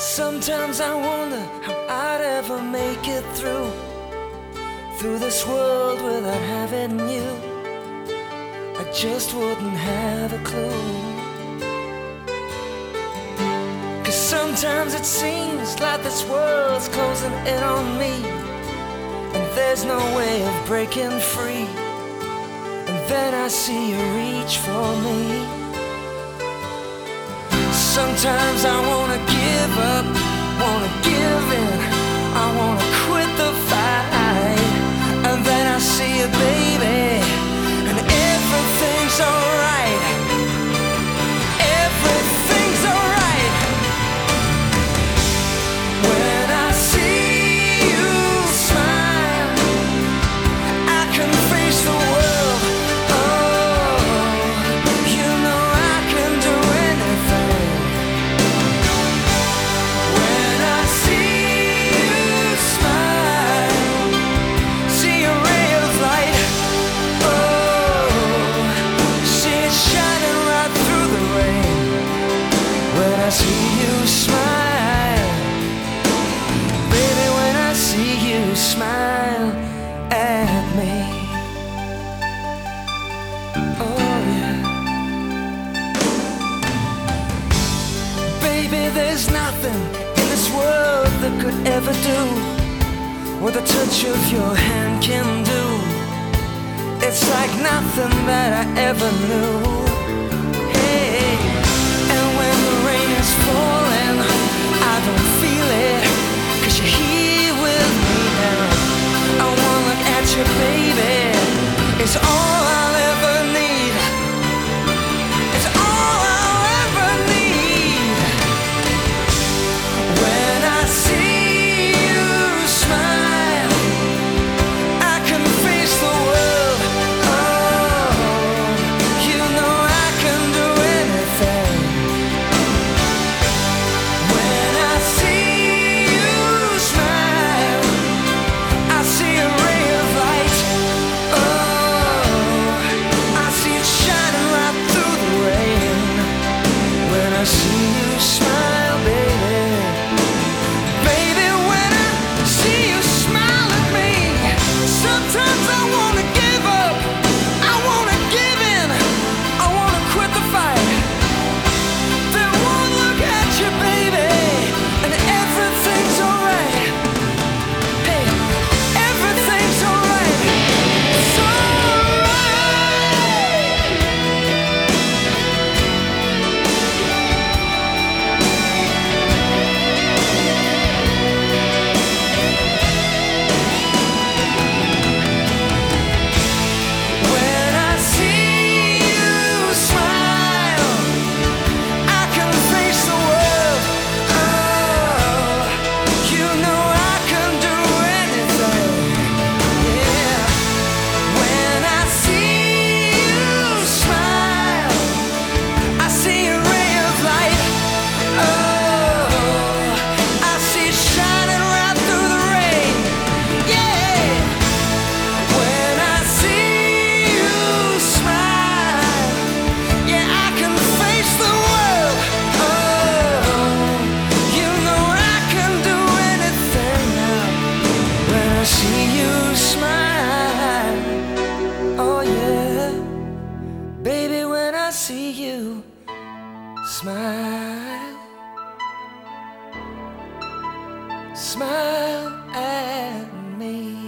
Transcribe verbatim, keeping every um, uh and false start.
Sometimes I wonder how I'd ever make it through Through this world without having you. I just wouldn't have a clue. 'Cause sometimes it seems like this world's closing in on me, and there's no way of breaking free. And then I see you reach for me. Sometimes I wanna give up, wanna give in, I wanna quit the fight. And then I see you, baby, and everything's alright. Everything's alright. When I see you smile, I can face the world. Oh, you know I can do anything. When I see you smile, see a ray of light. Oh, see it shining right through the rain. When I see you smile, baby, when I see you smile at me. Oh yeah. Baby, there's nothing in this world that could ever do what the touch of your hand can do. It's like nothing that I ever knew. Hey, and when the rain is falling, I don't feel it, 'cause you're here with me now. I wanna look at you, baby, it's all I'll ever need. It's all I'll ever need. When I see you smile, I can face the world. Oh, you know I can do anything. When I see you smile, I see a ray of light. Oh, I see it shining right through the rain. When I see you smile, baby, baby, when I see you smile at me, sometimes I wanna give up, I wanna give in, I wanna quit the fight. Then one look at you, baby, and everything's alright. Hey, everything's alright. It's alright. When I see you smile, I can face the world. Oh, you know I can do anything. Yeah. When I see you smile, I see a ray of light. Oh, I see it shining right through the rain. Yeah. When I see you smile, yeah, I can face the world. Oh, you know I can do anything now. When I see you smile, oh yeah, baby, when I see you smile, smile at me.